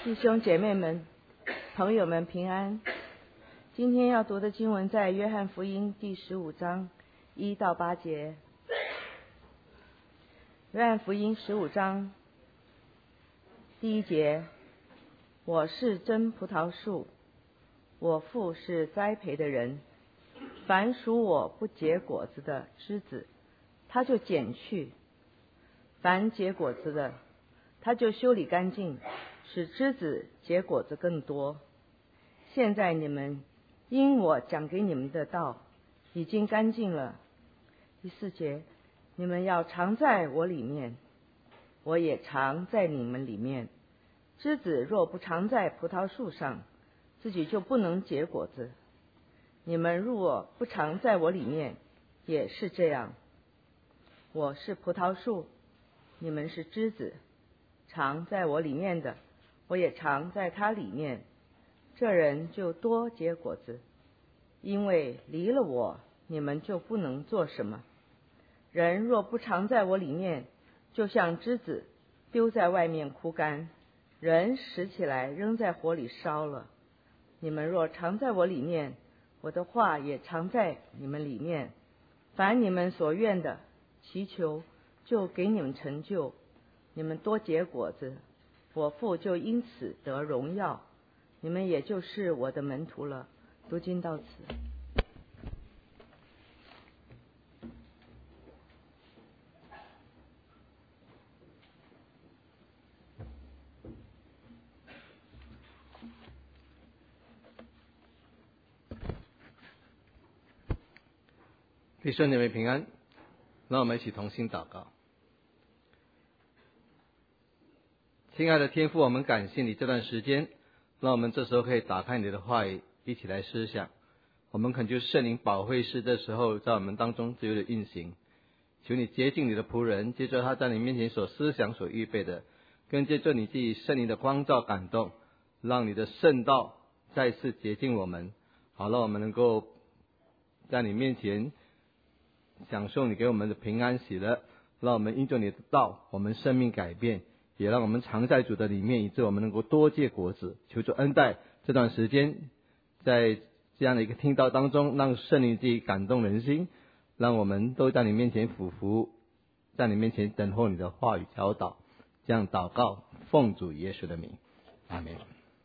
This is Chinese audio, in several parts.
弟兄姐妹们、朋友们平安。今天要读的经文在约翰福音第15章1到8节。约翰福音15章第1节：我是真葡萄树，我父是栽培的人。凡属我不结果子的枝子，他就剪去；凡结果子的，他就修理干净，使枝子结果子更多。现在你们因我讲给你们的道已经干净了。第4节：你们要常在我里面，我也常在你们里面。枝子若不常在葡萄树上，自己就不能结果子。你们若不常在我里面，也是这样。我是葡萄树，你们是枝子。常在我里面的，我也常在他里面，这人就多结果子，因为离了我，你们就不能做什么。人若不常在我里面，就像枝子丢在外面枯干，人拾起来扔在火里烧了。你们若常在我里面，我的话也常在你们里面，凡你们所愿的，祈求就给你们成就。你们多结果子，我父就因此得荣耀，你们也就是我的门徒了。读经到此。 弟兄姐妹平安，让我们一起同心祷告。亲爱的天父，我们感谢你这段时间，让我们这时候可以打开你的话语，一起来思想。我们恳求圣灵保惠师这时候在我们当中自由的运行，求你洁净你的仆人，接着他在你面前所思想所预备的，更借着你自己圣灵的光照感动，让你的圣道再次洁净我们，好让我们能够在你面前享受你给我们的平安喜乐，让我们因着你的道，我们生命改变，也让我们常在主的里面，以致我们能够多结果子。求主恩待这段时间，在这样的一个听道当中，让圣灵自己感动人心，让我们都在你面前俯伏，在你面前等候你的话语教导。这样祷告，奉主耶稣的名，阿们。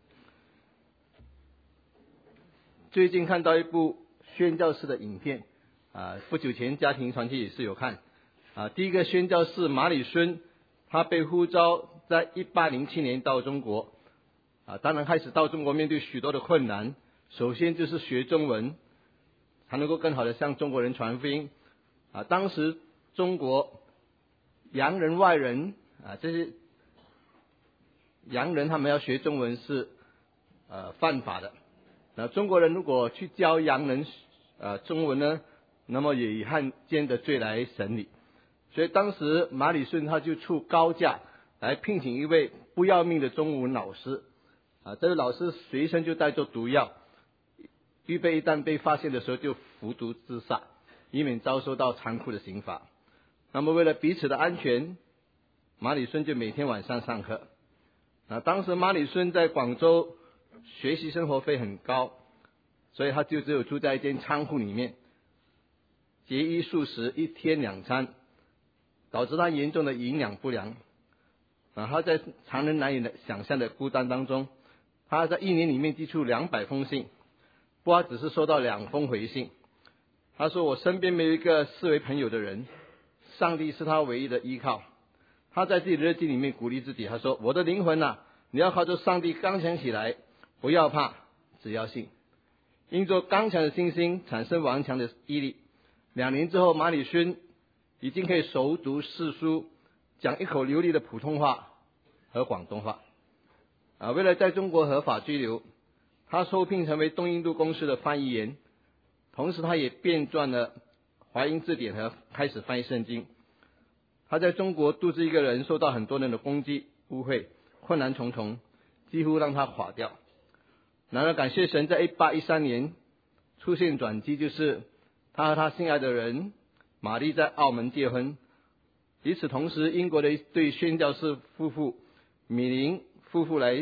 最近看到一部宣教士的影片，不久前家庭团契也是有看。第一个宣教士马里孙，他被呼召在1807年到中国，当然开始到中国面对许多的困难。首先就是学中文，才能够更好的向中国人传福音。当时中国洋人外人这些洋人他们要学中文是犯法的。那中国人如果去教洋人中文呢，那么也以汉奸的罪来审理。所以当时马里顺他就出高价来聘请一位不要命的中文老师，这位老师随身就带着毒药，预备一旦被发现的时候就服毒自杀，以免遭受到残酷的刑罚。那么为了彼此的安全，马里顺就每天晚上上课。当时马里顺在广州学习生活费很高，所以他就只有住在一间仓库里面，节衣素食，1天2餐，导致他严重的营养不良。他在常人难以想象的孤单当中，他在1年里面寄出200封信，不过他只是收到2封回信。他说：我身边没有一个视为朋友的人，上帝是他唯一的依靠。他在自己的日记里面鼓励自己，他说：我的灵魂你要靠着上帝刚强起来，不要怕，只要信。因着刚强的信心产生顽强的毅力。2年之后，马里孙已经可以熟读四书，讲一口流利的普通话和广东话。为了在中国合法居留，他受聘成为东印度公司的翻译员，同时他也编撰了华英字典和开始翻译圣经。他在中国独自一个人，受到很多人的攻击误会，困难重重，几乎让他垮掉。然而感谢神，在1813年出现转机，就是他和他心爱的人玛丽在澳门结婚。与此同时，英国的一对宣教士夫妇米林夫妇来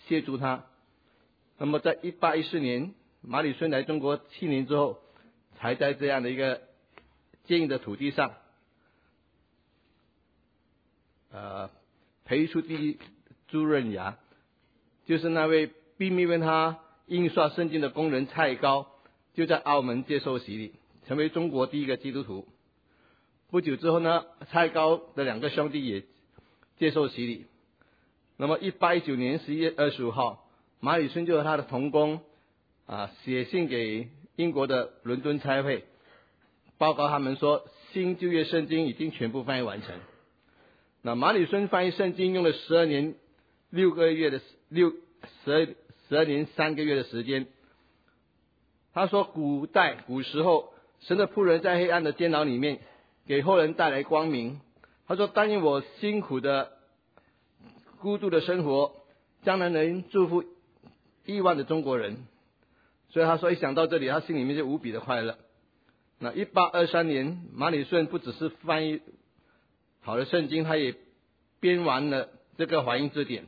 协助他。那么在1814年，马礼顺来中国7年之后，才在这样的一个坚硬的土地上，培出第一朱润芽，就是那位并命为他印刷圣经的工人蔡高，就在澳门接受洗礼，成为中国第一个基督徒。不久之后呢，蔡高的2个兄弟也接受洗礼。那么1819年11月25号，马礼顺就和他的同工写信给英国的伦敦差会，报告他们说新旧约圣经已经全部翻译完成。那马礼顺翻译圣经用了12年3个月的时间。他说古时候神的仆人在黑暗的监牢里面给后人带来光明。他说但愿我辛苦的孤独的生活将来能祝福亿万的中国人。所以他说一想到这里，他心里面就无比的快乐。那1823年，马礼顺不只是翻译好了圣经，他也编完了这个华音字典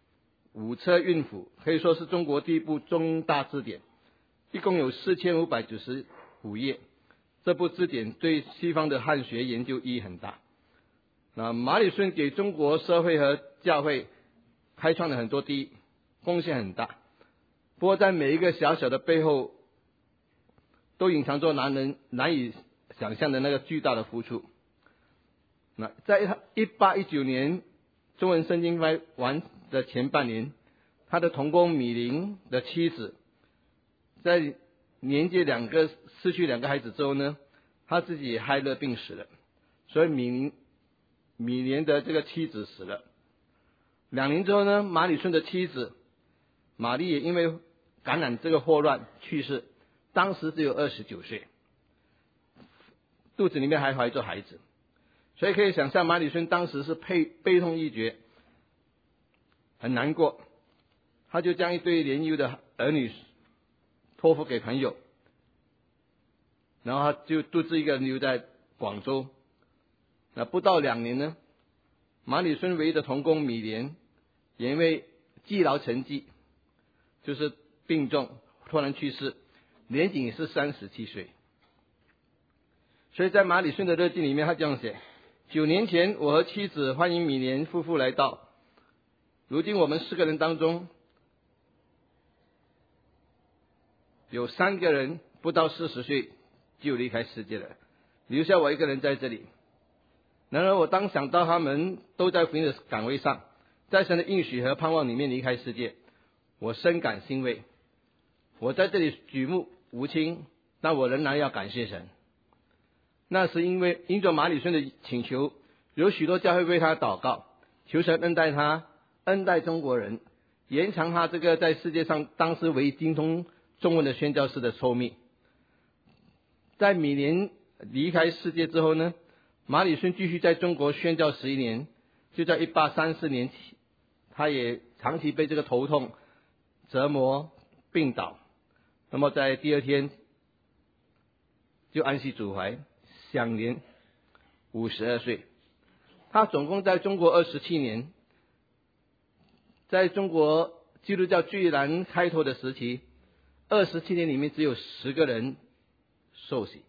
5册韵符，可以说是中国第一部中大字典，一共有4595页。这部字典对西方的汉学研究意义很大。那马礼顺给中国社会和教会开创了很多第一，贡献很大。不过在每一个小小的背后，都隐藏着男人难以想象的那个巨大的付出。那在1819年中文圣经翻完的前半年，他的同工米林的妻子在年届失去2个孩子之后呢，他自己也害热病死了，所以米连的这个妻子死了。2年之后呢，马礼顺的妻子玛丽也因为感染这个霍乱去世，当时只有29岁，肚子里面还怀着孩子。所以可以想象马礼顺当时是悲痛欲绝，很难过。他就将一对年幼的儿女托付给朋友，然后他就独自一个人留在广州。那不到2年呢，马礼顺唯一的同工米连也因为积劳成疾，就是病重突然去世，年仅是37岁。所以在马礼顺的日记里面，他这样写：9年前我和妻子欢迎米连夫妇来到，如今我们4个人当中有3个人不到40岁就离开世界了，留下我一个人在这里。然而我当想到他们都在福音的岗位上，在神的应许和盼望里面离开世界，我深感欣慰。我在这里举目无亲，但我仍然要感谢神。那是因着马礼顺的请求，有许多教会为他祷告，求神恩待他，恩待中国人，延长他这个在世界上当时唯一精通中文的宣教士的寿命。在米连离开世界之后呢，马礼顺继续在中国宣教11年。就在1834年，他也长期被这个头痛折磨病倒。那么在第2天就安息主怀，享年52岁。他总共在中国27年，在中国基督教最难开拓的时期，27年里面只有10个人受洗。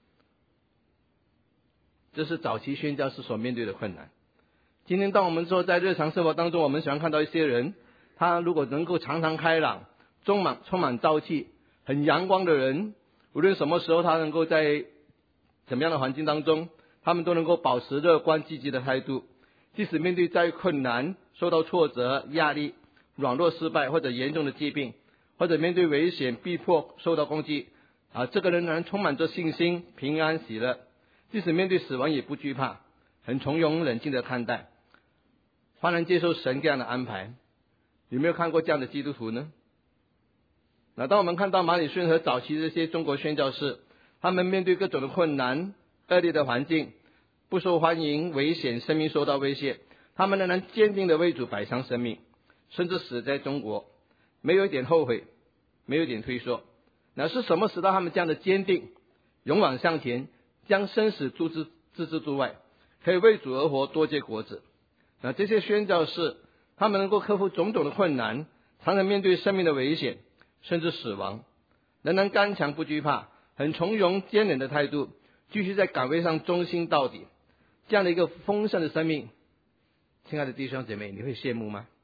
这是早期宣教士所面对的困难。今天当我们说在日常生活当中，我们喜欢看到一些人，他如果能够常常开朗，充满朝气，很阳光的人，无论什么时候他能够在怎么样的环境当中，他们都能够保持乐观积极的态度，即使面对再困难，受到挫折、压力、软弱失败或者严重的疾病，或者面对危险逼迫受到攻击这个人仍然充满着信心、平安喜乐，即使面对死亡也不惧怕，很从容冷静的看待，欢然接受神这样的安排。有没有看过这样的基督徒呢？那当我们看到马礼顺和早期这些中国宣教士，他们面对各种的困难、恶劣的环境、不受欢迎、危险、生命受到威胁，他们仍然坚定的为主摆上生命，甚至死在中国，没有一点后悔，没有一点退缩。那是什么使到他们这样的坚定，勇往向前，将生死置之度外，可以为主而活，多结果子？那这些宣教士，他们能够克服种种的困难， 常常面对生命的危险，甚至死亡，仍然刚强不惧怕，很从容坚忍的态度，继续在岗位上忠心到底，这样的一个丰盛的生命，亲爱的弟兄姐妹，你会羡慕吗？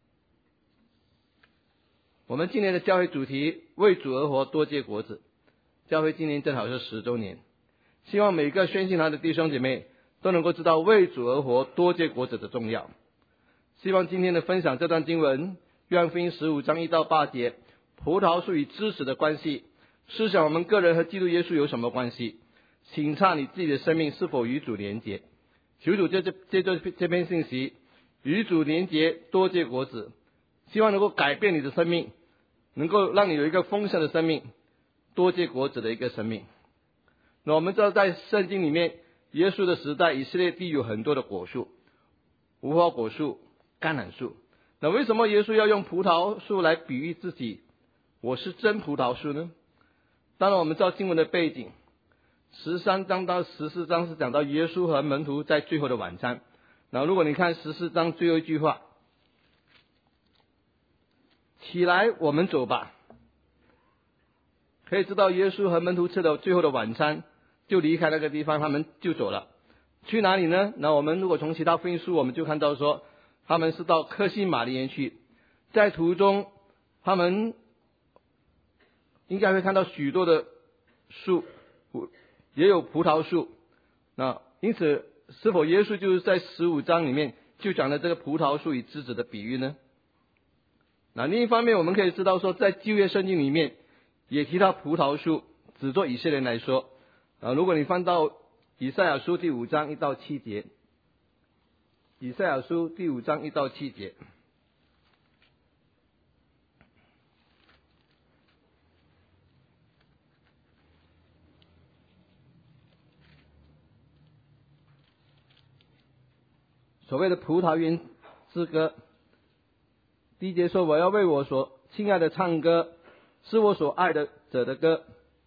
我们今年的教会主题为主而活，多结果子，教会今年正好是10周年，希望每个宣信堂的弟兄姐妹都能够知道为主而活，多结果子的重要。希望今天的分享这段经文，约翰福音15章1到8节，葡萄树与枝子的关系，思想我们个人和基督耶稣有什么关系？请查你自己的生命是否与主连结。求主借着这篇信息，与主连结，多结果子，希望能够改变你的生命，能够让你有一个丰盛的生命，多结果子的一个生命。那我们知道在圣经里面，耶稣的时代，以色列地有很多的果树，无花果树、橄榄树。那为什么耶稣要用葡萄树来比喻自己？我是真葡萄树呢？当然我们知道经文的背景，13章到14章是讲到耶稣和门徒在最后的晚餐。那如果你看14章最后一句话，起来我们走吧，可以知道耶稣和门徒吃了最后的晚餐，就离开那个地方，他们就走了。去哪里呢？那我们如果从其他福音书，我们就看到说他们是到客西马尼园去，在途中他们应该会看到许多的树，也有葡萄树。那因此是否耶稣就是在15章里面就讲了这个葡萄树与枝子的比喻呢？那另一方面我们可以知道说，在旧约圣经里面也提到葡萄树，只做以色列人来说。如果你翻到以赛亚书第5章1到7节，以赛亚书第5章1到7节，所谓的葡萄园之歌，第1节说，我要为我所亲爱的唱歌，是我所爱的者的歌，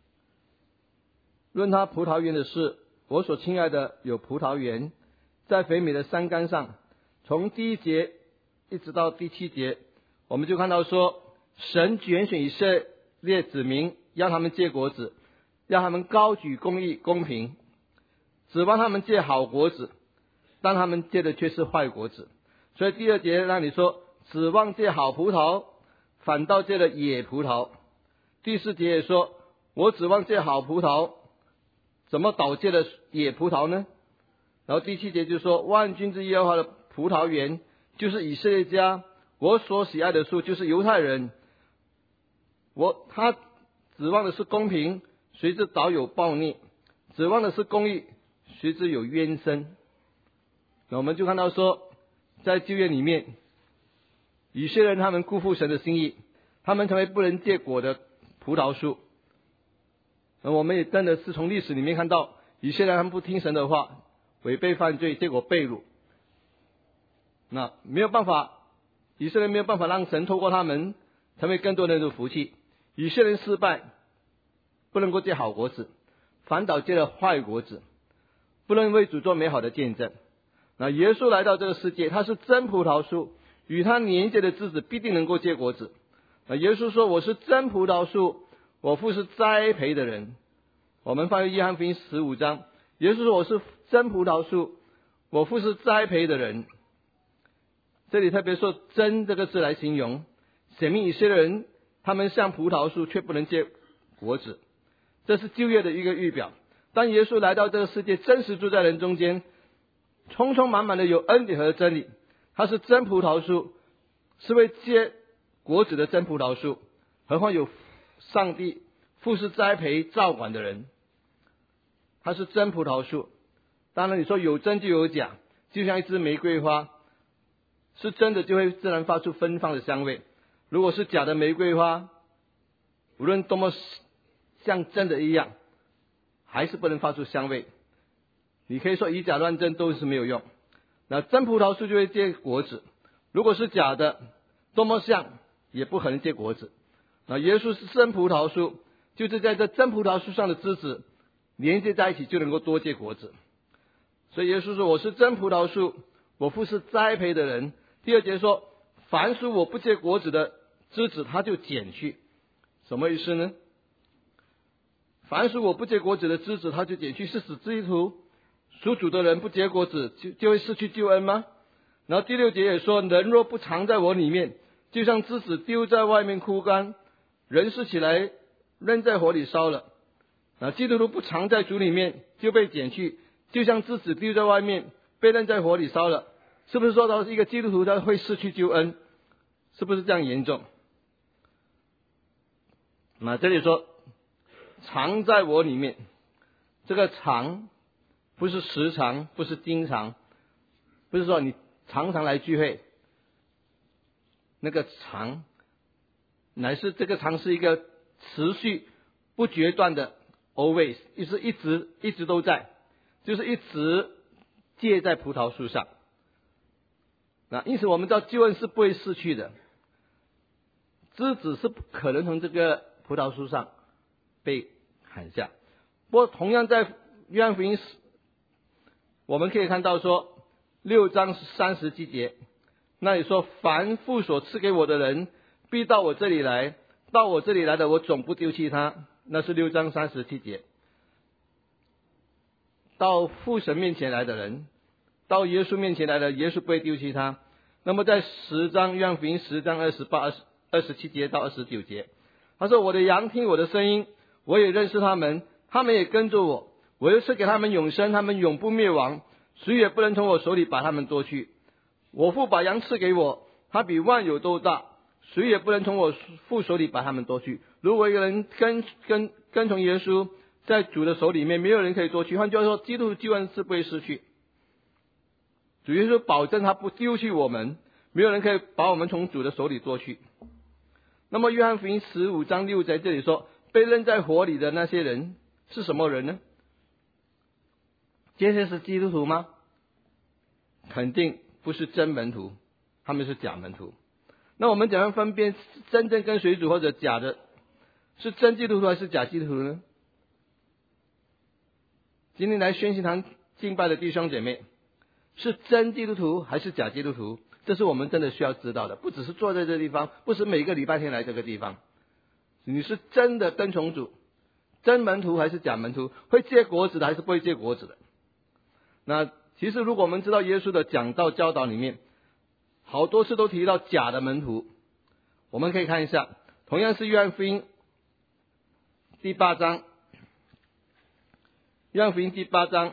论他葡萄园的事，我所亲爱的有葡萄园，在肥美的山冈上。从第1节一直到第7节，我们就看到说，神拣选以色列子民，要他们结果子，要他们高举公义公平，指望他们结好果子，但他们结的却是坏果子。所以第2节让你说，指望结好葡萄，反倒结了野葡萄。第4节也说，我指望结好葡萄，怎么倒结了野葡萄呢？然后第7节就说，万军之耶和华的葡萄园就是以色列家，我所喜爱的树就是犹太人。他指望的是公平，谁知倒有暴逆；指望的是公义，谁知有冤声。那我们就看到说，在旧约里面，以色列人他们辜负神的心意，他们成为不能结果的葡萄树。我们也真的是从历史里面看到，以色列人他们不听神的话，违背犯罪，结果被掳。那没有办法，以色列没有办法让神透过他们成为更多人的福气。以色列人失败，不能够结好果子，反倒结了坏果子，不能为主做美好的见证。那耶稣来到这个世界，他是真葡萄树，与他连结的枝子必定能够结果子。那耶稣说，我是真葡萄树，我父是栽培的人。我们翻译约翰福音15章，耶稣说，我是真葡萄树，我父是栽培的人。这里特别说真这个字来形容，显明以色列人他们像葡萄树却不能结果子，这是旧约的一个预表。当耶稣来到这个世界，真实住在人中间，充充满满的有恩典和真理，他是真葡萄树，是为结果子的真葡萄树。何况有上帝父是栽培照管的人，他是真葡萄树。当然你说有真就有假，就像一支玫瑰花，是真的就会自然发出芬芳的香味，如果是假的玫瑰花，无论多么像真的一样，还是不能发出香味。你可以说以假乱真都是没有用。那真葡萄树就会结果子，如果是假的，多么像也不可能结果子。那耶稣是真葡萄树，就是在这真葡萄树上的枝子连接在一起，就能够多结果子。所以耶稣说，我是真葡萄树，我父是栽培的人。第2节说，凡属我不结果子的， 枝子他就剪去。什么意思呢？凡属我不结果子的枝子他就剪去，是使基督徒属主的人不结果子就会失去救恩吗？然后第6节也说，人若不藏在我里面，就像枝子丢在外面枯干，人拾起来扔在火里烧了。基督徒不藏在主里面，就被剪去，就像枝子丢在外面被扔在火里烧了。是不是说到一个基督徒他会失去救恩？是不是这样严重？这里说藏在我里面，这个藏不是时常，不是经常，不是说你常常来聚会，那个常乃是这个常是一个持续不决断的 always， 是一直都在，就是一直结在葡萄树上。因此我们知道救恩是不会逝去的，枝子是不可能从这个葡萄树上被砍下。不过同样在约翰福音我们可以看到说6章37节，那里说，凡父所赐给我的人必到我这里来，到我这里来的我总不丢弃他。那是6章37节。到父神面前来的人，到耶稣面前来的，耶稣不会丢弃他。那么在10章约翰福音10章27节到29节，他说，我的羊听我的声音，我也认识他们，他们也跟着我，我又赐给他们永生，他们永不灭亡，谁也不能从我手里把他们夺去。我父把羊赐给我，他比万有都大，谁也不能从我父手里把他们夺去。如果一个人跟从耶稣，在主的手里面，没有人可以夺去。换句话说，基督的救恩是不会失去。主耶稣保证他不丢弃我们，没有人可以把我们从主的手里夺去。那么约翰福音15章6节这里说，被扔在火里的那些人是什么人呢？这些是基督徒吗？肯定不是真门徒，他们是假门徒。那我们怎样分辨真正跟随主或者假的，是真基督徒还是假基督徒呢？今天来宣信堂敬拜的弟兄姐妹，是真基督徒还是假基督徒？这是我们真的需要知道的。不只是坐在这个地方，不是每个礼拜天来这个地方，你是真的跟从主，真门徒还是假门徒？会结果子的还是不会结果子的？那其实如果我们知道耶稣的讲道教导里面好多次都提到假的门徒，我们可以看一下，同样是约翰福音第8章，约翰福音第8章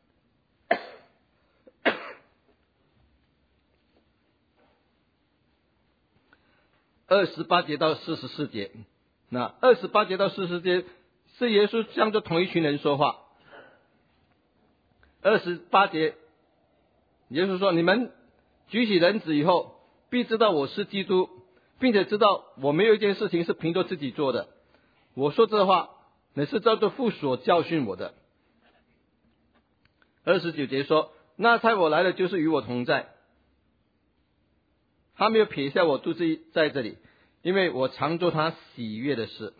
28节到44节。那28节到44节是耶稣向着同一群人说话。28节耶稣说，你们举起人子以后，必知道我是基督，并且知道我没有一件事情是凭着自己做的。我说这话乃是照着父所教训我的。29节说，那差我来的就是与我同在，他没有撇下我独自在这里，因为我常做他喜悦的事。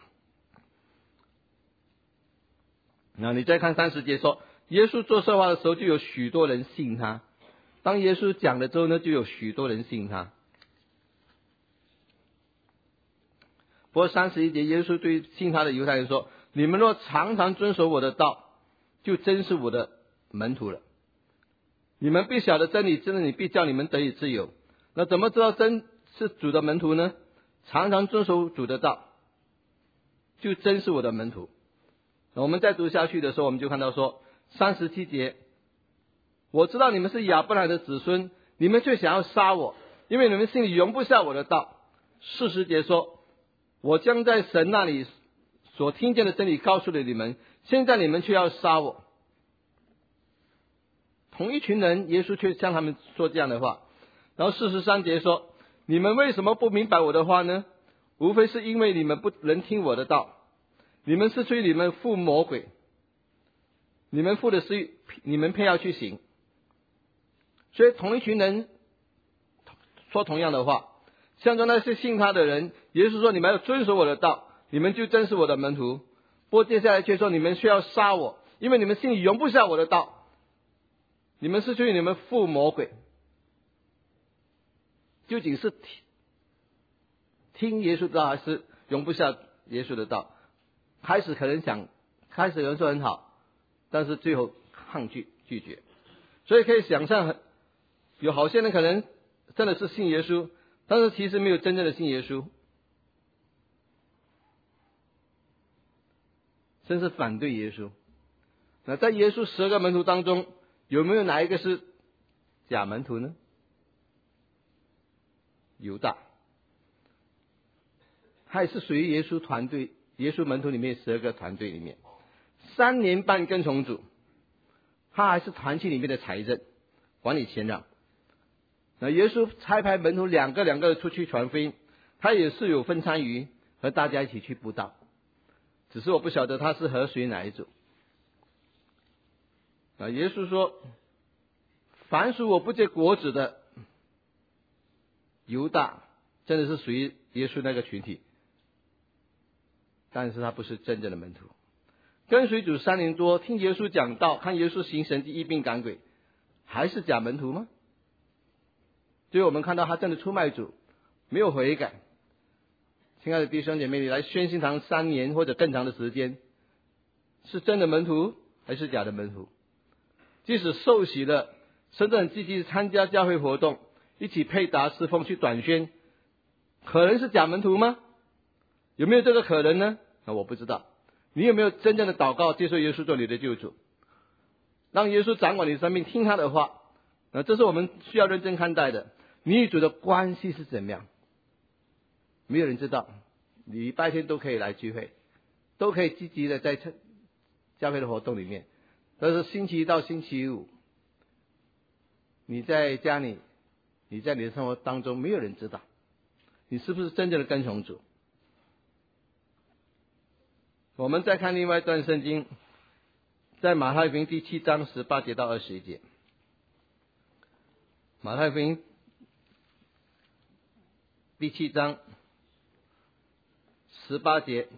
那你再看30节说，耶稣做说话的时候就有许多人信他。当耶稣讲了之后呢，就有许多人信他。不过31节耶稣对信他的犹太人说，你们若常常遵守我的道，就真是我的门徒了。你们必晓得真理，真理必叫你们得以自由。那怎么知道真是主的门徒呢？常常遵守主的道，就真是我的门徒。那我们再读下去的时候，我们就看到说37节，我知道你们是亚伯兰的子孙，你们却想要杀我，因为你们心里容不下我的道。40节说，我将在神那里所听见的真理告诉了你们，现在你们却要杀我。同一群人，耶稣却向他们说这样的话。然后43节说，你们为什么不明白我的话呢？无非是因为你们不能听我的道，你们是出于你们父魔鬼，你们父的事你们偏要去行。所以同一群人说同样的话，向着那些信他的人，耶稣说，你们要遵守我的道，你们就真是我的门徒。不过接下来却说，你们却要杀我，因为你们心里容不下我的道，你们是出于你们父魔鬼。究竟是听耶稣的道还是容不下耶稣的道。开始可能有人说很好，但是最后抗拒拒绝。所以可以想象，有好些人可能真的是信耶稣，但是其实没有真正的信耶稣，甚至反对耶稣。那在耶稣12个门徒当中，有没有哪一个是假门徒呢？犹大，他也是属于耶稣团队，耶稣门徒里面12个团队里面，3年半跟从主，他还是团契里面的财政管理谦让。那耶稣差派门徒两个的出去传福音，他也是有份参与，和大家一起去布道，只是我不晓得他是和谁哪一组。耶稣说，凡属我不结果子的，犹大真的是属于耶稣那个群体，但是他不是真正的门徒。跟随主3年多，听耶稣讲道，看耶稣行神迹医病赶鬼，还是假门徒吗？所以我们看到他真的出卖主，没有悔改。亲爱的弟兄姐妹，你来宣信堂3年或者更长的时间，是真的门徒还是假的门徒？即使受洗了，甚至很积极参加教会活动，一起配搭侍奉去短宣，可能是假门徒吗？有没有这个可能呢？我不知道。你有没有真正的祷告，接受耶稣做你的救主，让耶稣掌管你的生命，听他的话？这是我们需要认真看待的。你与主的关系是怎么样？没有人知道。礼拜天都可以来聚会，都可以积极的在教会的活动里面，但是星期一到星期五，你在家里，你在你的生活当中，没有人知道你是不是真正的跟从主。我们再看另外一段圣经，在马太福音第7章18节到21节。马太福音第7章18节，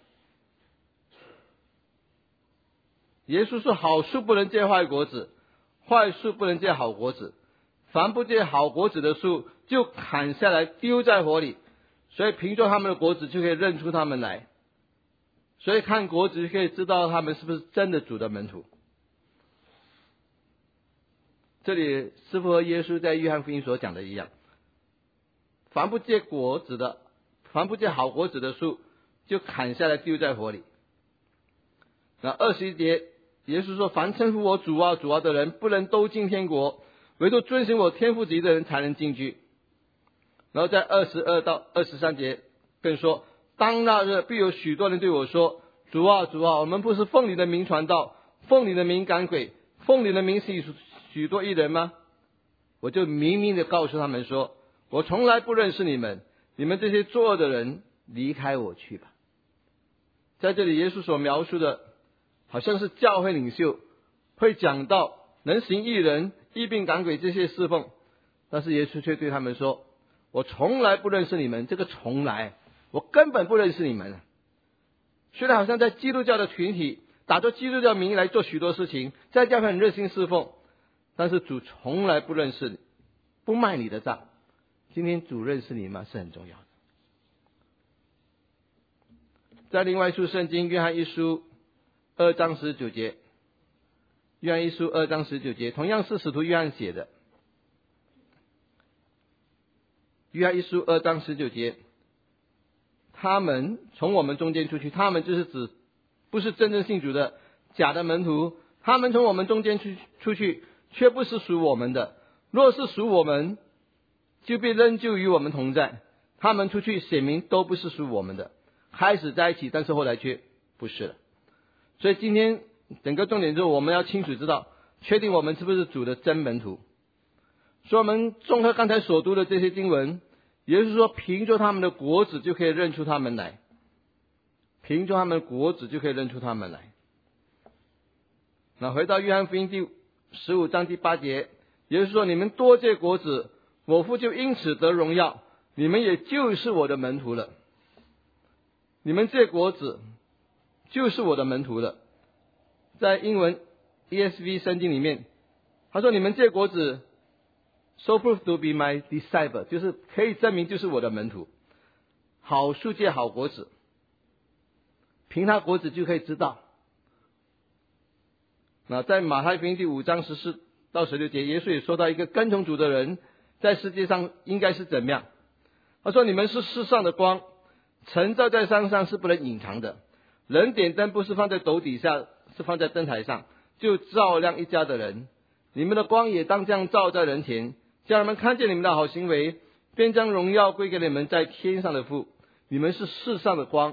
耶稣说，好树不能结坏果子，坏树不能结好果子，凡不结好果子的树就砍下来丢在火里，所以凭着他们的果子就可以认出他们来。所以看果子就可以知道他们是不是真的主的门徒。这里是否和耶稣在约翰福音所讲的一样？凡不结果子的，凡不结好果子的树，就砍下来丢在火里。那21节，耶稣说，凡称呼我主啊主啊的人，不能都进天国，唯独遵行我天父旨意的人才能进去。然后在22到23节更说，当那日必有许多人对我说，主啊主啊，我们不是奉你的名传道，奉你的名赶鬼，奉你的名行许多义人吗？我就明明的告诉他们说，我从来不认识你们，你们这些作恶的人，离开我去吧。在这里耶稣所描述的好像是教会领袖会讲到能行义人、医病赶鬼这些侍奉，但是耶稣却对他们说，我从来不认识你们。这个从来，我根本不认识你们。虽然好像在基督教的群体打着基督教名义来做许多事情，在教会很热心侍奉，但是主从来不认识你，不卖你的账。今天主认识你吗？是很重要的。在另外一处圣经约翰一书2章19节，约翰一书2章19节，同样是使徒约翰写的。约翰一书2章19节，他们从我们中间出去，他们就是指不是真正信主的假的门徒，他们从我们中间出去，却不是属我们的。若是属我们，就必仍旧与我们同在。他们出去显明都不是属我们的，开始在一起，但是后来却不是了。所以今天整个重点就是我们要清楚知道，确定我们是不是主的真门徒。所以我们综合刚才所读的这些经文，也就是说，凭着他们的果子就可以认出他们来，凭着他们的果子就可以认出他们来。那回到约翰福音第15章第8节，也就是说，你们多结果子，我父就因此得荣耀，你们也就是我的门徒了。你们结果子就是我的门徒了。在英文 ESV 圣经里面，他说你们结果子 so prove to be my disciple， 就是可以证明就是我的门徒。 好树结好果子，凭它果子就可以知道。那在马太福音第5章14到16节，耶稣也说到一个跟从主的人在世界上应该是怎么样。他说：你们是世上的光，晨照在山上是不能隐藏的。人点灯不是放在斗底下，是放在灯台上，就照亮一家的人。你们的光也当这样照在人前，叫人们看见你们的好行为，便将荣耀归给你们在天上的父。你们是世上的光，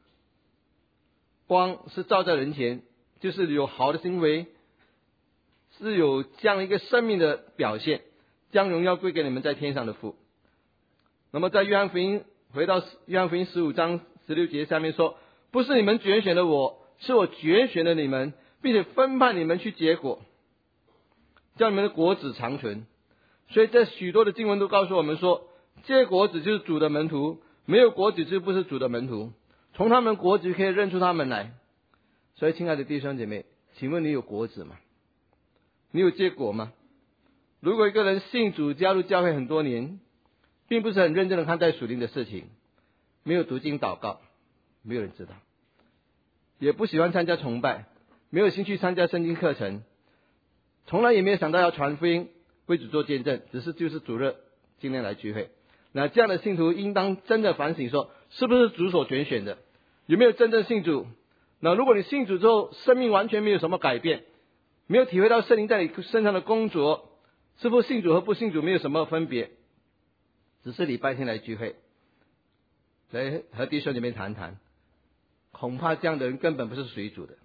光是照在人前，就是有好的行为，是有这样一个生命的表现，将荣耀归给你们在天上的父。那么在约翰福音，回到约翰福音15章16节下面说，不是你们拣选了我，是我拣选了你们，并且分派你们去结果，叫你们的果子长存。所以这许多的经文都告诉我们说，结果子就是主的门徒，没有果子就不是主的门徒，从他们果子可以认出他们来。所以亲爱的弟兄姐妹，请问你有果子吗？你有结果吗？如果一个人信主加入教会很多年，并不是很认真的看待属灵的事情，没有读经祷告，没有人知道，也不喜欢参加崇拜，没有兴趣参加圣经课程，从来也没有想到要传福音为主做见证，只是就是主日今天来聚会。那这样的信徒应当真的反省说，是不是主所拣选的，有没有真正信主。那如果你信主之后生命完全没有什么改变，没有体会到圣灵在你身上的工作，是否信主和不信主没有什么分别，只是礼拜天来聚会，来和弟兄姐妹谈谈，恐怕这样的人根本不是属于主的。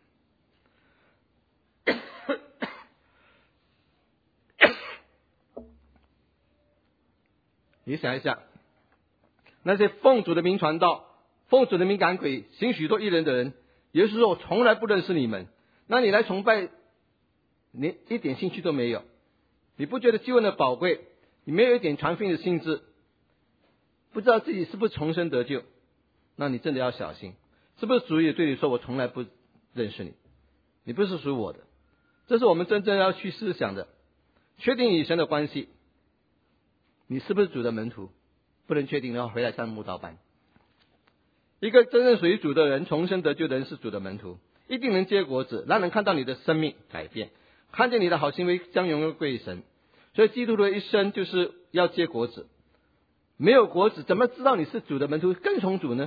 你想一下，那些奉主的名传道、奉主的名赶鬼、行许多异人的人，也就是说我从来不认识你们，那你来崇拜，你一点兴趣都没有，你不觉得救恩的宝贵，你没有一点传福音的性质，不知道自己是不是重生得救，那你真的要小心，是不是主也对你说我从来不认识你，你不是属我的。这是我们真正要去思想的，确定与神的关系，你是不是主的门徒？不能确定的话，回来上慕道班。一个真正属于主的人，重生得救的人是主的门徒，一定能结果子，让人看到你的生命改变，看见你的好行为，将荣耀归于神。所以基督徒的一生就是要结果子，没有果子怎么知道你是主的门徒，跟从主呢？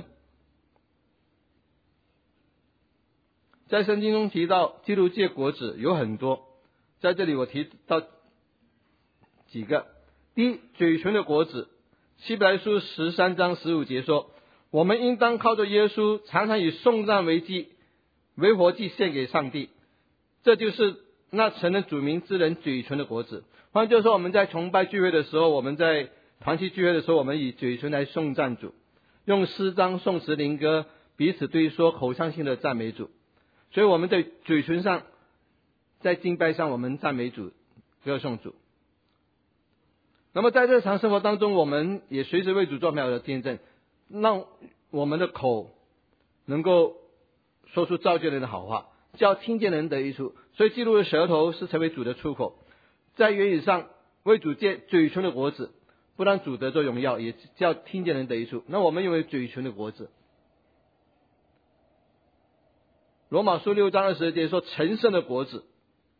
在圣经中提到基督结果子有很多，在这里我提到几个。第一，嘴唇的果子，希伯来书13章15节说，我们应当靠着耶稣常常以颂赞为祭，为活祭献给上帝，这就是那承认主名之人嘴唇的果子。换句话说，我们在崇拜聚会的时候，我们在团契聚会的时候，我们以嘴唇来颂赞主，用诗章、颂词、灵歌彼此对说，口唱性的赞美主。所以我们在嘴唇上，在敬拜上我们赞美主，歌颂主。那么在日常生活当中，我们也随时为主做美好的见证，让我们的口能够说出造就人的好话，叫听见人得益处。所以基督的舌头是成为主的出口，在言语上为主结嘴唇的果子，不让主得着荣耀，也叫听见人得益处。那我们有没有嘴唇的果子？罗马书6章20节说成圣的果子。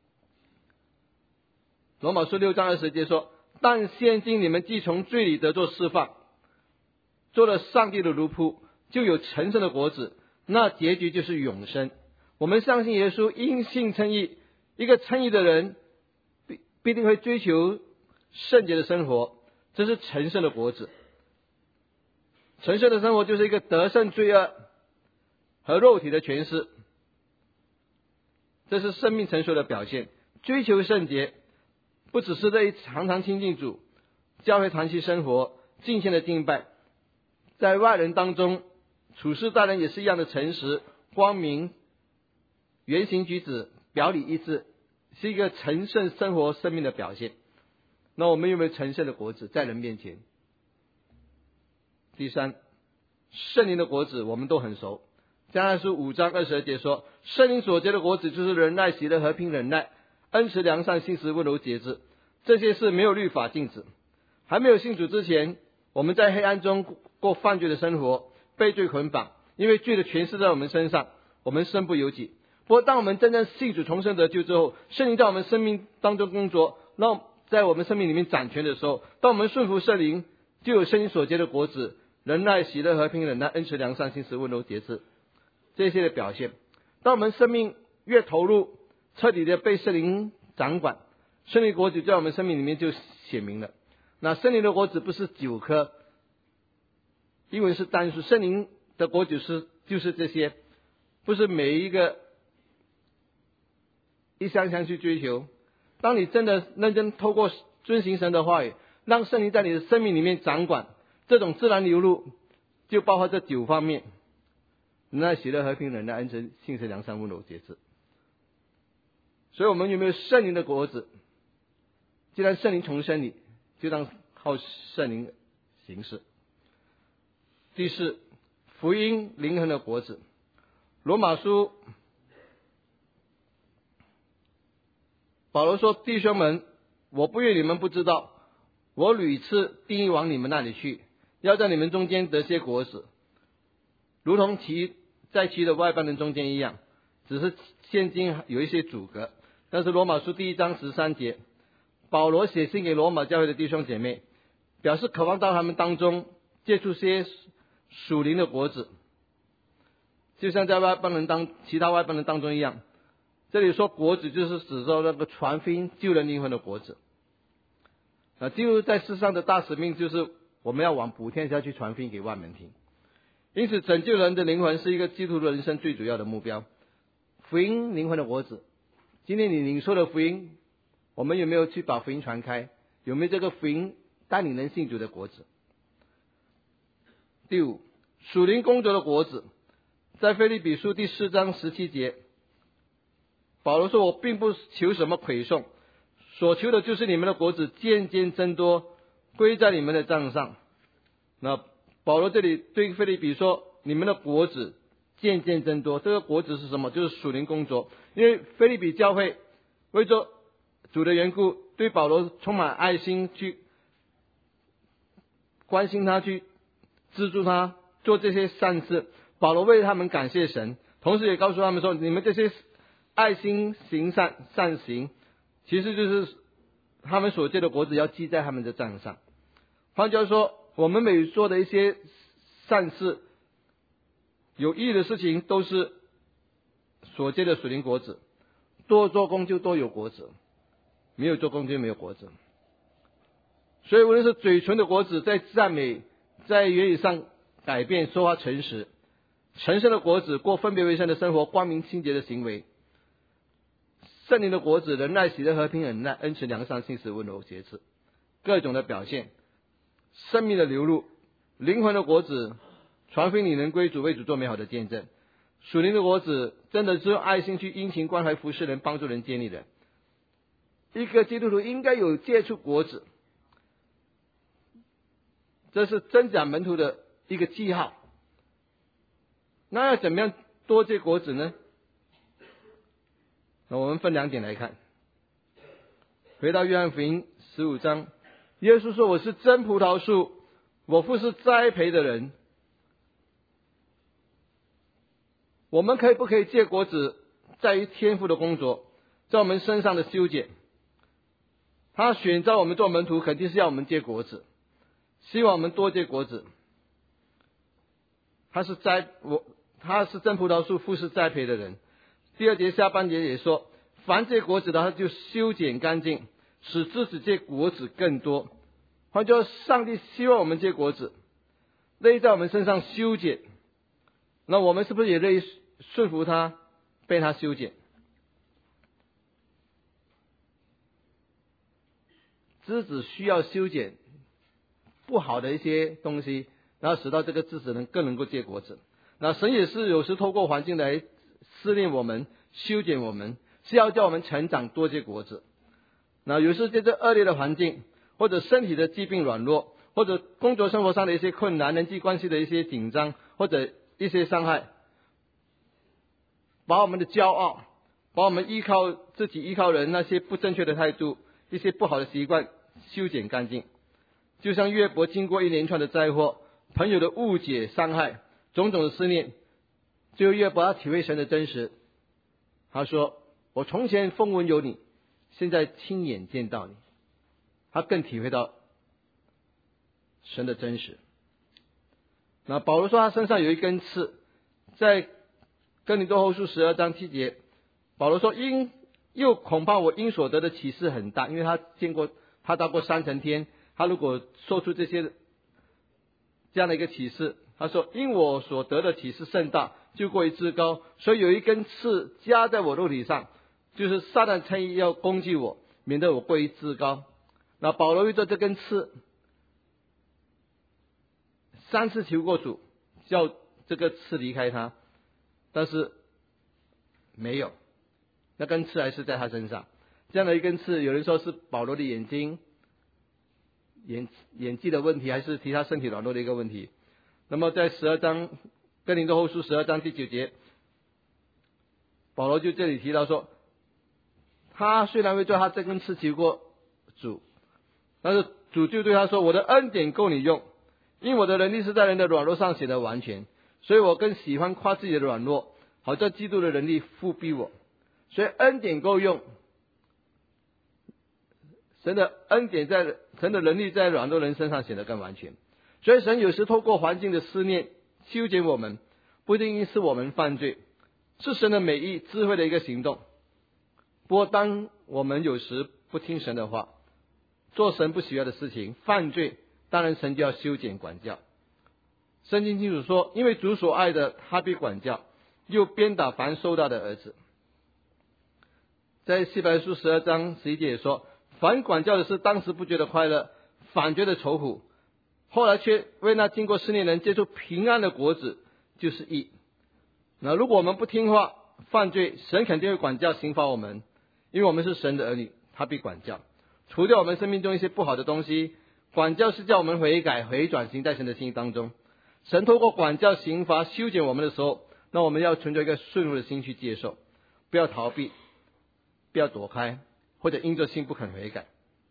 罗马书6章20节说，但现今你们既从罪里得着释放，做了上帝的奴仆，就有成圣的果子，那结局就是永生。我们相信耶稣，因信称义，一个称义的人必定会追求圣洁的生活，这是成圣的果子。成圣的生活就是一个得胜罪恶和肉体的权势，这是生命成熟的表现。追求圣洁不只是在常常亲近主，教会团契生活，敬虔的敬拜，在外人当中处事待人也是一样的诚实、光明，言行举止表里一致，是一个成圣生活生命的表现。那我们有没有成圣的果子在人面前？第三，圣灵的果子我们都很熟，加拉太书5章22节说，圣灵所结的果子就是仁爱、喜乐、和平、忍耐、恩慈、良善、信实、温柔、节制，这些是没有律法禁止。还没有信主之前，我们在黑暗中过犯罪的生活，被罪捆绑，因为罪的权势在我们身上，我们身不由己。不过当我们真正信主重生得救之后，圣灵在我们生命当中工作，让在我们生命里面掌权的时候，当我们顺服圣灵，就有圣灵所结的果子，仁爱、喜乐、和平、忍耐、恩慈、良善、信实、温柔、节制，这些的表现。当我们生命越投入，彻底的被圣灵掌管，圣灵果子在我们生命里面就显明了。那圣灵的果子不是9颗，英文是单数，圣灵的果子就是这些，不是每一个一项项去追求。当你真的认真透过遵行神的话语，让圣灵在你的生命里面掌管，这种自然流露就包括这9方面：仁爱、喜乐、和平、忍耐、恩慈、信实、良善、温柔、节制。所以我们有没有圣灵的果子？既然圣灵重生你，就让靠圣灵行事。第4，福音灵魂的果子。罗马书保罗说：弟兄们，我不愿你们不知道，我屡次定义往你们那里去，要在你们中间得些果子，如同在其的外邦人中间一样，只是现今有一些阻隔。但是罗马书第1章13节，保罗写信给罗马教会的弟兄姐妹，表示渴望到他们当中结出些属灵的果子，就像在其他外邦人当中一样。这里说果子就是指着那个传福音救人灵魂的果子。基督在世上的大使命就是我们要往普天下去传福音给万民听。因此拯救人的灵魂是一个基督徒人生最主要的目标。福音灵魂的果子，今天你领受的福音，我们有没有去把福音传开？有没有这个福音带领人信主的果子？第5，属灵工作的果子。在腓立比书第4章17节，保罗说：我并不求什么馈送，所求的就是你们的果子渐渐增多，归在你们的账上。那保罗这里对腓立比说：你们的果子渐渐增多，这个果子是什么？就是属灵工作。因为腓立比教会为着主的缘故，对保罗充满爱心，去关心他，去资助他做这些善事。保罗为他们感谢神，同时也告诉他们说：你们这些爱心行善行，其实就是他们所结的果子要记在他们的账上。换句话说，我们每做的一些善事、有意义的事情，都是所结的属灵果子。多做工就多有果子，没有做工就没有果子。所以无论是嘴唇的果子，在赞美，在言语上改变，说话诚实，成圣的果子，过分别为圣的生活，光明清洁的行为。圣灵的果子，仁爱、喜乐、和平、忍耐、恩慈、良善、信实、温柔、节制，各种的表现，生命的流露。灵魂的果子，传福音，你能归主，为主做美好的见证。属灵的果子，真的是用爱心去殷勤关怀服侍人，帮助人建立人。一个基督徒应该有结出果子，这是真假门徒的一个记号。那要怎么样多结果子呢？那我们分2点来看。回到约翰福音15章，耶稣说：我是真葡萄树，我父是栽培的人。我们不可以结果子，在于天父的工作，在我们身上的修剪。他选召我们做门徒，肯定是要我们结果子，希望我们多结果子。他是真葡萄树，父是栽培的人。第2节下半节也说，凡结果子的，他就修剪干净，使枝子结果子更多。换句话说，上帝希望我们结果子，乐意在我们身上修剪。那我们是不是也乐意顺服他，被他修剪？枝子需要修剪不好的一些东西，然后使到这个枝子更能够结果子。那神也是有时透过环境来试炼我们，修剪我们，是要叫我们成长，多结果子。那有时在这恶劣的环境，或者身体的疾病软弱，或者工作生活上的一些困难，人际关系的一些紧张，或者一些伤害，把我们的骄傲，把我们依靠人那些不正确的态度，一些不好的习惯修剪干净。就像约伯经过一连串的灾祸， 朋友的误解、伤害、种种的思念，最后约伯他体会神的真实。他说：我从前风闻有你，现在亲眼见到你。他更体会到神的真实。那保罗说他身上有一根刺，在哥林多后书12章7节，保罗说又恐怕我因所得的启示很大，因为他到过3层天，他如果说出这样的一个启示，他说因我所得的启示甚大，就过于至高，所以有一根刺加在我肉体上，就是撒旦称意要攻击我，免得我过于至高。那保罗遇到这根刺3次求过主，叫这个刺离开他，但是没有，那根刺还是在他身上。这样的一根刺，有人说是保罗的眼睛演技的问题，还是其他身体软弱的一个问题。那么在哥林多后书12章第9节，保罗就这里提到说，他虽然为做他这根刺求过主，但是主就对他说，我的恩典够你用，因为我的能力是在人的软弱上显得完全，所以我更喜欢夸自己的软弱，好叫基督的能力复庇我。所以恩典够用，神的能力在软弱人身上显得更完全。所以神有时透过环境的思念修剪我们，不一定是我们犯罪，是神的美意智慧的一个行动。不过当我们有时不听神的话，做神不喜悦的事情，犯罪，当然神就要修剪管教。圣经清楚说，因为主所爱的他必管教，又鞭打凡受到的儿子。在希伯来书12章11节也说，凡管教的事当时不觉得快乐，反觉得愁苦，后来却为那经过试炼人结出平安的果子，就是义。那如果我们不听话犯罪，神肯定会管教刑罚我们，因为我们是神的儿女，他必管教，除掉我们生命中一些不好的东西。管教是叫我们悔改回转行在神的心当中。神透过管教刑罚修剪我们的时候，那我们要存着一个顺服的心去接受，不要逃避，不要躲开，或者硬着心不肯悔改。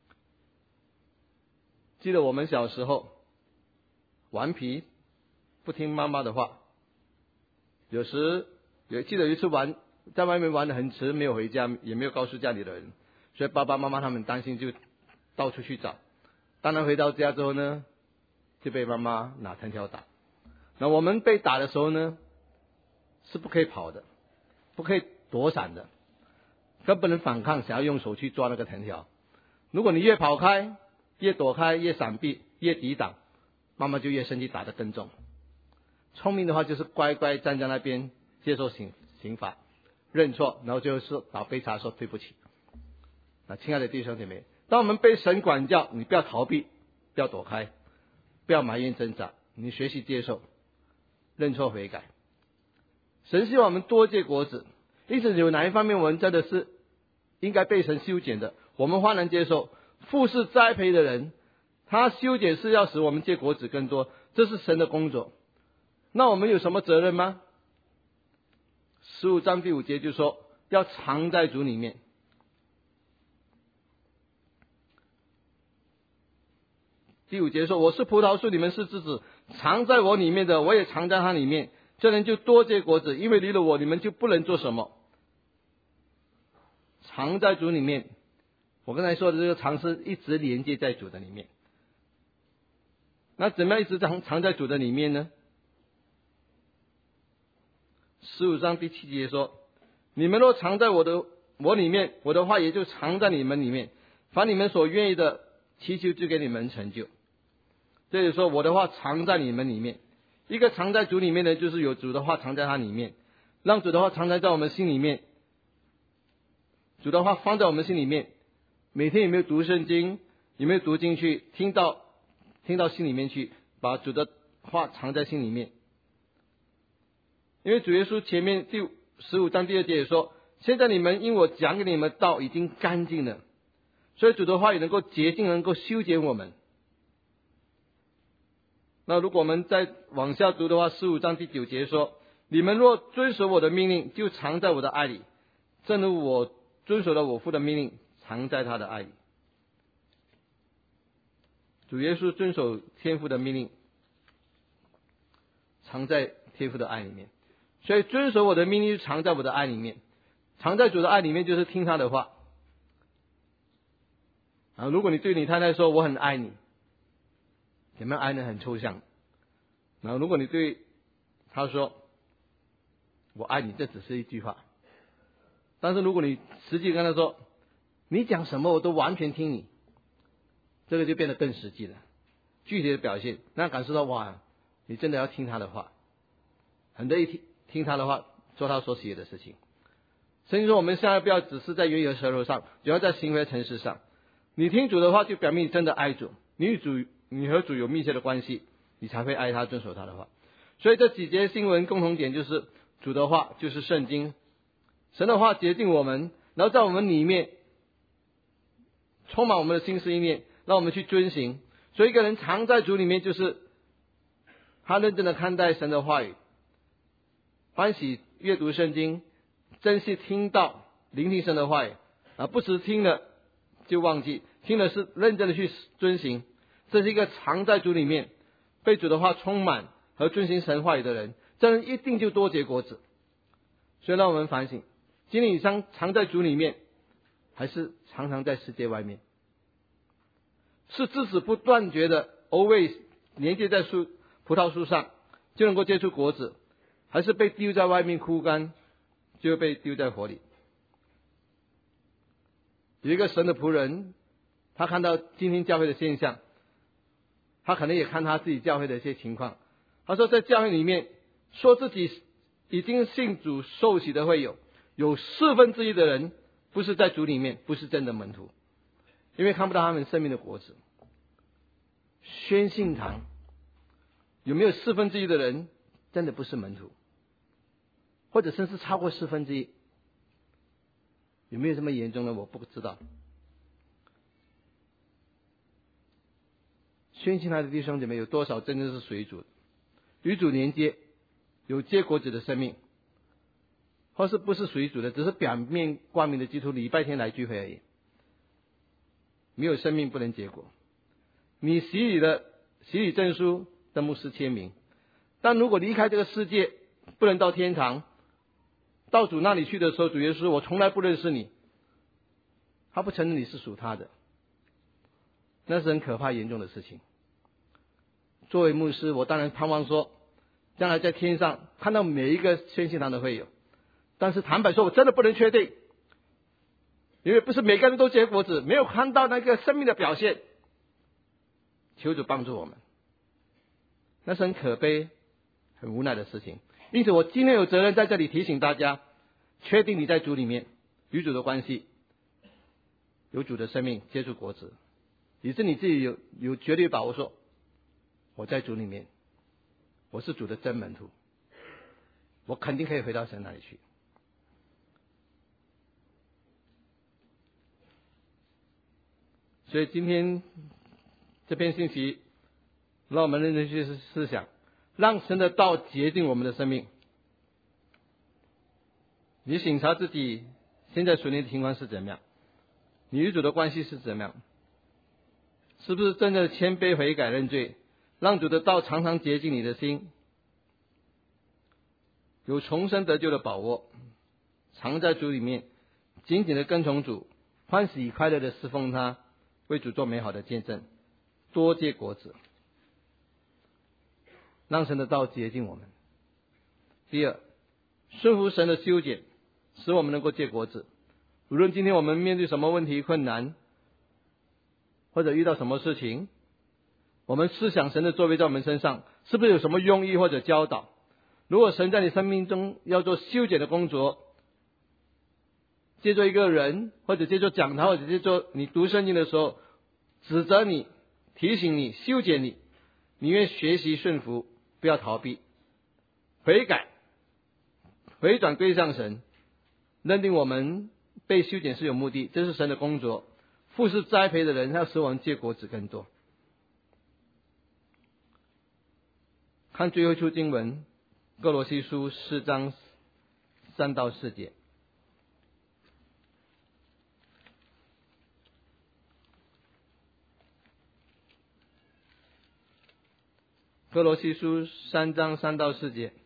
记得我们小时候顽皮不听妈妈的话，记得有一次在外面玩得很迟，没有回家，也没有告诉家里的人，所以爸爸妈妈他们担心，就到处去找。当然回到家之后呢，就被妈妈拿藤条打。那我们被打的时候呢，是不可以跑的，不可以躲闪的，更不能反抗，想要用手去抓那个藤条。如果你越跑开，越躲开，越闪避，越抵挡，妈妈就越生气，打得更重。聪明的话就是乖乖站在那边接受刑罚，认错，然后就是倒杯茶说对不起。亲爱的弟兄姐妹，当我们被神管教，你不要逃避，不要躲开，不要埋怨挣扎，你学习接受，认错悔改。神希望我们多结果子，因此有哪一方面我们真的是应该被神修剪的，我们欢然接受。父是栽培的人，他修剪是要使我们结果子更多，这是神的工作。那我们有什么责任吗？15章第5节就说要藏在主里面。第5节说，我是葡萄树，你们是枝子，藏在我里面的，我也藏在他里面，这人就多结果子，因为离了我，你们就不能做什么。藏在主里面，我刚才说的这个藏是一直连接在主的里面。那怎么样一直藏在主的里面呢？15章第7节说，你们若藏在我里面，我的话也就藏在你们里面，凡你们所愿意的祈求就给你们成就。这里说我的话藏在你们里面，一个藏在主里面的，就是有主的话藏在他里面，让主的话藏在我们心里面，主的话放在我们心里面。每天有没有读圣经，有没有读进去，听到心里面去，把主的话藏在心里面。因为主耶稣前面第15章第2节也说，现在你们因我讲给你们的道已经干净了，所以主的话也能够洁净，能够修剪我们。那如果我们再往下读的话，15章第9节说，你们若遵守我的命令，就藏在我的爱里，正如我遵守了我父的命令，藏在他的爱里。主耶稣遵守天父的命令， 藏在天父的爱里面。所以遵守我的命令，藏在我的爱里面。藏在主的爱里面，就是听他的话。如果你对你太太说我很爱你，有没有爱呢？很抽象。如果你对他说我爱你，这只是一句话。但是如果你实际跟他说你讲什么我都完全听你，这个就变得更实际了，具体的表现，那感受到哇，你真的要听他的话，很乐意听他的话，做他所喜悦的事情。圣经说我们现在不要只是在言语和舌头上，只要在行为和诚实上。你听主的话，就表明你真的爱主，你和主有密切的关系，你才会爱他，遵守他的话。所以这几节经文共同点就是主的话就是圣经，神的话洁净我们，然后在我们里面充满我们的心思意念，让我们去遵行。所以一个人常在主里面，就是他认真的看待神的话语，欢喜阅读圣经，珍惜听到聆听神的话语，不只听了就忘记，听了是认真的去遵行。这是一个常在主里面被主的话充满和遵行神话语的人，这人一定就多结果子。所以让我们反省，今天你常在主里面，还是常常在世界外面？是枝子不断绝的always连接在葡萄树上就能够结出果子，还是被丢在外面枯干，就被丢在火里？有一个神的仆人，他看到今天教会的现象，他可能也看他自己教会的一些情况。他说在教会里面说自己已经信主受洗的会有1/4的人不是在主里面，不是真的门徒，因为看不到他们生命的果子。宣信堂有没有1/4的人真的不是门徒，或者甚至超过1/4？有没有这么严重呢？我不知道。宣信堂的弟兄姐妹有多少真正是属于主的，与主连接，有结果子的生命，或是不是属于主的，只是表面光明的基督徒，礼拜天来聚会而已，没有生命不能结果。你洗礼证书的牧师签名，但如果离开这个世界，不能到天堂，到主那里去的时候，主耶稣说我从来不认识你，他不承认你是属他的，那是很可怕严重的事情。作为牧师，我当然盼望说将来在天上看到每一个宣信堂的会友，但是坦白说我真的不能确定，因为不是每个人都结果子，没有看到那个生命的表现。求主帮助我们，那是很可悲很无奈的事情。因此我今天有责任在这里提醒大家，确定你在主里面与主的关系，有主的生命，接触果子，以致你自己有绝对把握说我在主里面，我是主的真门徒，我肯定可以回到神那里去。所以今天这篇信息让我们认真去思想，让神的道洁净我们的生命。你省察自己现在属灵的情况是怎么样，你与主的关系是怎么样，是不是真的谦卑悔改认罪，让主的道常常洁净你的心，有重生得救的把握，常在主里面紧紧的跟从主，欢喜快乐的侍奉他，为主做美好的见证，多结果子，让神的道洁净我们。第二，顺服神的修剪，使我们能够结果子。无论今天我们面对什么问题困难，或者遇到什么事情，我们思想神的作为在我们身上是不是有什么用意或者教导。如果神在你生命中要做修剪的工作，借助一个人，或者借助讲台，或者借助你读圣经的时候指责你，提醒你，修剪你，你愿学习顺服，不要逃避，悔改，回转归向神，认定我们被修剪是有目的，这是神的工作。父是栽培的人，要使我们结果子更多。看最后一处经文，歌罗西书4章3到4节。 哥罗西书3章3到4节，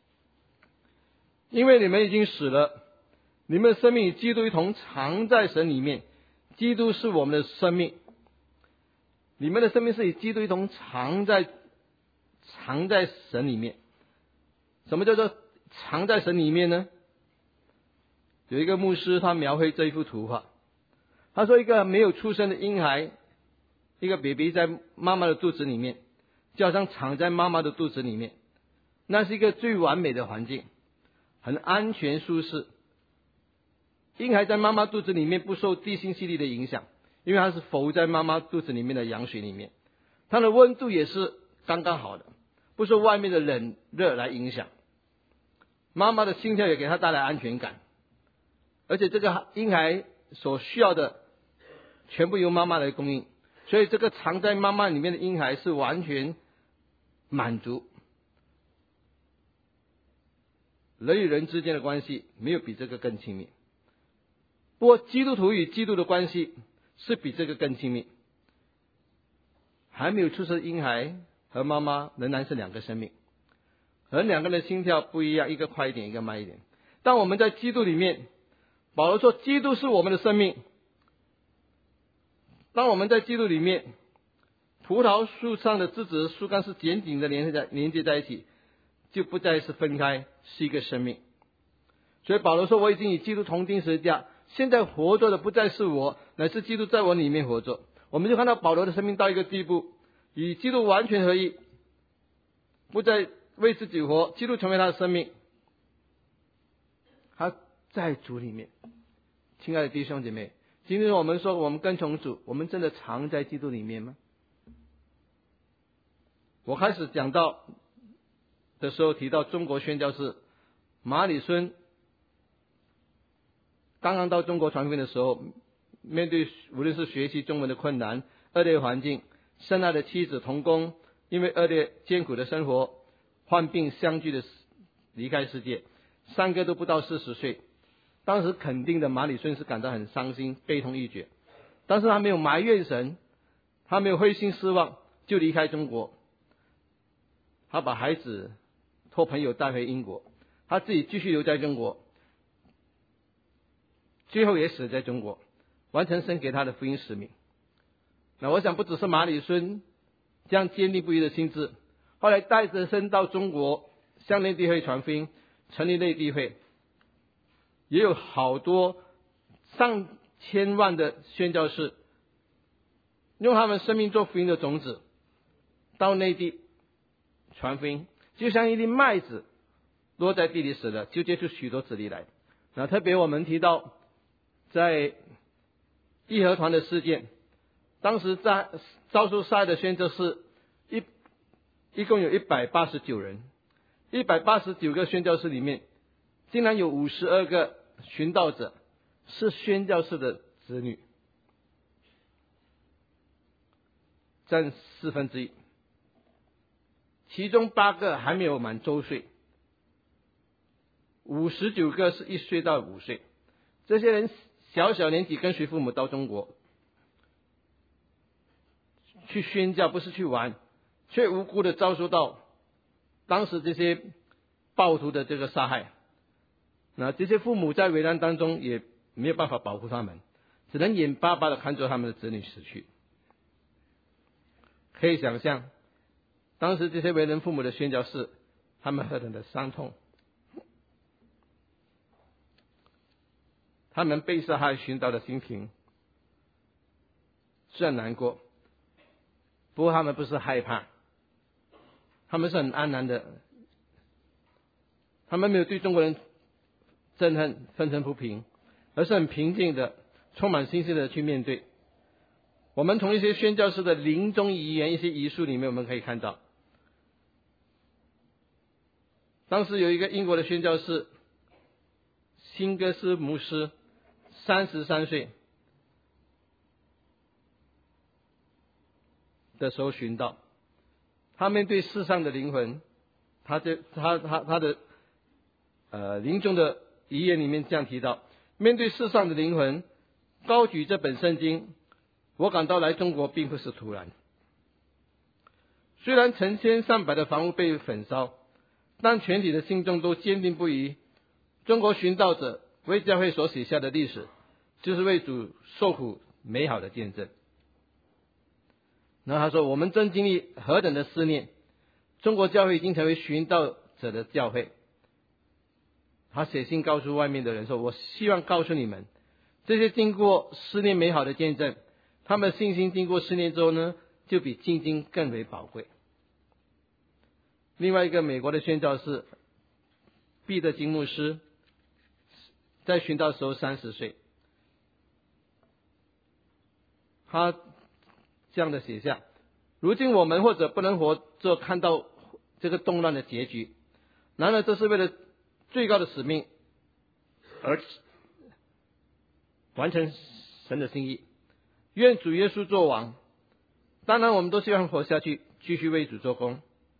因为你们已经死了，你们的生命与基督一同藏在神里面，基督是我们的生命，你们的生命是与基督一同藏在神里面。什么叫做藏在神里面呢？有一个牧师他描绘这一幅图画，他说一个没有出生的婴孩，一个 baby 在妈妈的肚子里面，就好像藏在妈妈的肚子里面，那是一个最完美的环境，很安全舒适。婴孩在妈妈肚子里面不受地心吸力的影响，因为它是浮在妈妈肚子里面的羊水里面，它的温度也是刚刚好的，不受外面的冷热来影响。妈妈的心跳也给他带来安全感，而且这个婴孩所需要的全部由妈妈来供应，所以这个藏在妈妈里面的婴孩是完全满足。人与人之间的关系没有比这个更亲密，不过基督徒与基督的关系是比这个更亲密。还没有出生的婴孩和妈妈仍然是两个生命，而两个人的心跳不一样，一个快一点，一个慢一点。当我们在基督里面，保罗说基督是我们的生命。当我们在基督里面，葡萄树上的枝子树干是紧紧的连接在一起，就不再是分开，是一个生命。所以保罗说我已经与基督同钉十字架，现在活着的不再是我，乃是基督在我里面活着。我们就看到保罗的生命到一个地步，与基督完全合一，不再为自己活，基督成为他的生命，他在主里面。亲爱的弟兄姐妹，今天我们说我们跟从主，我们真的藏在基督里面吗？我开始讲到的时候提到中国宣教士马里孙刚刚到中国传福音的时候，面对无论是学习中文的困难、恶劣环境、深爱的妻子同工因为恶劣艰苦的生活患病相继的离开世界，3个都不到40岁。当时肯定的马里孙是感到很伤心、悲痛欲绝，但是他没有埋怨神，他没有灰心失望，就离开中国。他把孩子托朋友带回英国，他自己继续留在中国，最后也死在中国，完成神给他的福音使命。那我想不只是马里孙这样坚定不移的心志，后来带着身到中国向内地会传福音，成立内地会，也有好多上千万的宣教士用他们生命做福音的种子到内地传福音，就像一粒麦子落在地里死了，就结出许多子粒来。那特别我们提到在义和团的事件，当时在遭受杀害的宣教士一共有189人，189个宣教士里面竟然有52个殉道者是宣教士的子女，占1/4，其中8个还没有满周岁，59个是1岁到5岁。这些人小小年纪跟随父母到中国去宣教，不是去玩，却无辜的遭受到当时这些暴徒的这个杀害。那这些父母在危难当中也没有办法保护他们，只能眼巴巴的看着他们的子女死去。可以想象当时这些为人父母的宣教士他们何等的伤痛，他们被杀害殉道的心情是很难过，不过他们不是害怕，他们是很安然的，他们没有对中国人憎恨愤愤不平，而是很平静的充满信心的去面对。我们从一些宣教士的临终遗言、一些遗书里面我们可以看到，当时有一个英国的宣教士辛格斯牧师33岁的时候殉道，他面对世上的灵魂，他的临终的遗言里面这样提到，面对世上的灵魂，高举这本圣经，我感到来中国并不是突然。 虽然成千上百的房屋被焚烧，但全体的信众都坚定不移。中国殉道者为教会所写下的历史，就是为主受苦美好的见证。然后他说，我们正经历何等的思念，中国教会已经成为殉道者的教会。他写信告诉外面的人说，我希望告诉你们，这些经过思念美好的见证，他们的信心经过思念之后呢，就比金经更为宝贵。另外一个美国的宣教士毕德金牧师，在殉道的时候30岁，他这样的写下，如今我们或者不能活着看到这个动乱的结局，然而这是为了最高的使命而完成神的心意。愿主耶稣做王，当然我们都希望活下去，继续为主做工。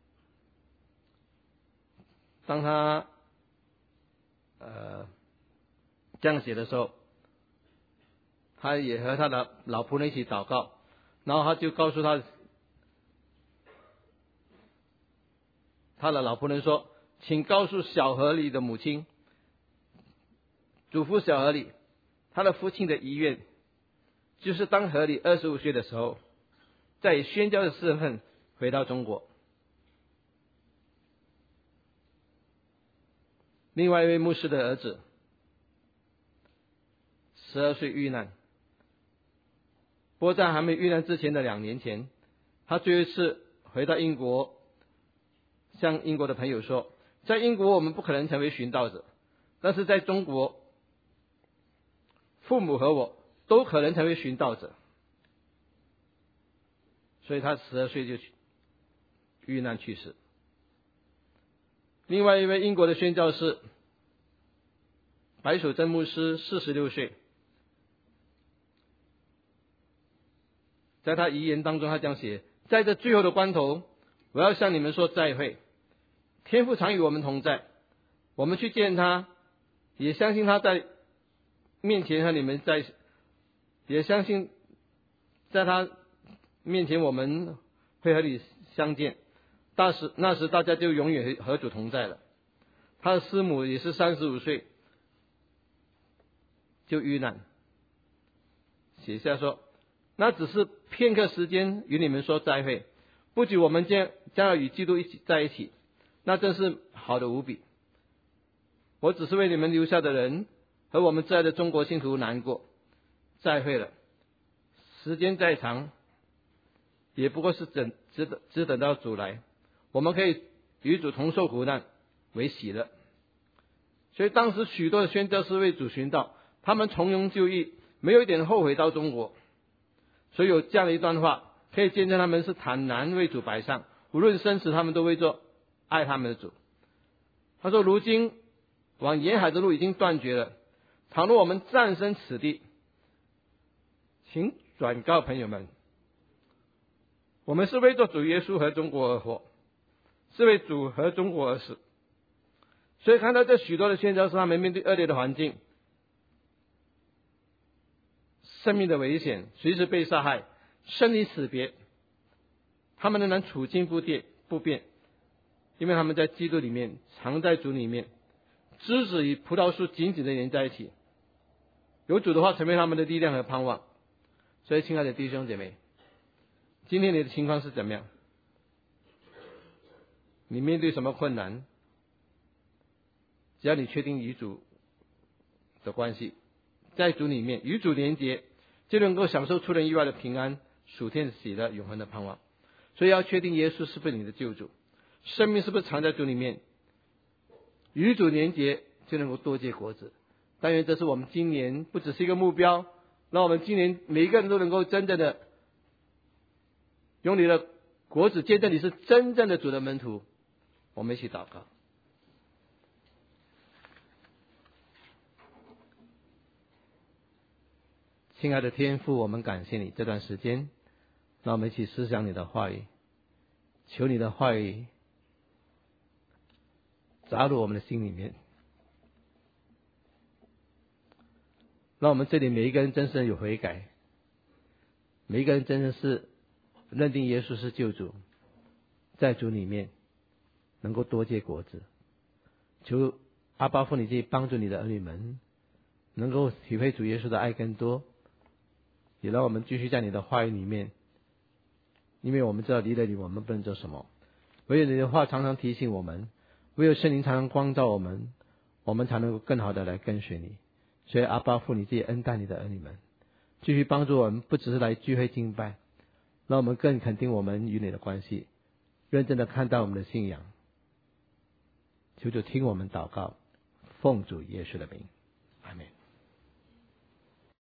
当他这样写的时候，他也和他的老仆人一起祷告，然后他就告诉他的老仆人说，请告诉小河里的母亲，嘱咐小河里，他的父亲的遗愿就是当河里25岁的时候，再以宣教的身份回到中国。另外一位牧师的儿子12岁遇难，不过在还没遇难之前的2年前，他最后一次回到英国，向英国的朋友说，在英国我们不可能成为殉道者，但是在中国，父母和我都可能成为殉道者。所以他12岁就遇难去世。另外一位英国的宣教士白守真牧师46岁，在他遗言当中他这样写，在这最后的关头，我要向你们说再会，天父常与我们同在，我们去见他，也相信他在面前和你们在，也相信在他面前我们会和你相见，那时大家就永远和主同在了。他的师母也是35岁就遇难，写下说，那只是片刻时间与你们说再会，不久我们将要与基督一起在一起，那真是好的无比。我只是为你们留下的人和我们挚爱的中国信徒难过，再会了，时间再长也不过是只等到主来，我们可以与主同受苦难为喜乐。所以当时许多的宣教士为主殉道，他们从容就义，没有一点后悔到中国。所以有这样的一段话，可以见证他们是坦然为主摆上，无论生死他们都为做爱他们的主。他说，如今往沿海的路已经断绝了，倘若我们战胜此地，请转告朋友们，我们是为做主耶稣和中国而活，是为主和中国而死。所以看到这许多的宣教士，他们面对恶劣的环境，生命的危险，随时被杀害，生离死别，他们仍然处境不变，因为他们在基督里面，常在主里面，枝子与葡萄树紧紧的连在一起，有主的话成为他们的力量和盼望。所以亲爱的弟兄姐妹，今天你的情况是怎么样？你面对什么困难？只要你确定与主的关系，在主里面与主连结，就能够享受出人意外的平安、属天的喜乐、永恒的盼望。所以要确定耶稣是不是你的救主，生命是不是藏在主里面，与主连结就能够多结果子。但愿这是我们今年不只是一个目标，让我们今年每一个人都能够真正的用你的果子见证你是真正的主的门徒。我们一起祷告。亲爱的天父，我们感谢你这段时间，让我们一起思想你的话语，求你的话语扎入我们的心里面，让我们这里每一个人真正有悔改，每一个人真正是认定耶稣是救主， 在主里面能够多结果子。求阿爸父你自己帮助你的儿女们，能够体会主耶稣的爱更多，也让我们继续在你的话语里面，因为我们知道离了你我们不能做什么，唯有你的话常常提醒我们，唯有圣灵常常光照我们，我们才能够更好的来跟随你。所以阿爸父你自己恩待你的儿女们，继续帮助我们，不只是来聚会敬拜，让我们更肯定我们与你的关系，认真的看待我们的信仰。求主听我们祷告，奉主耶稣的名。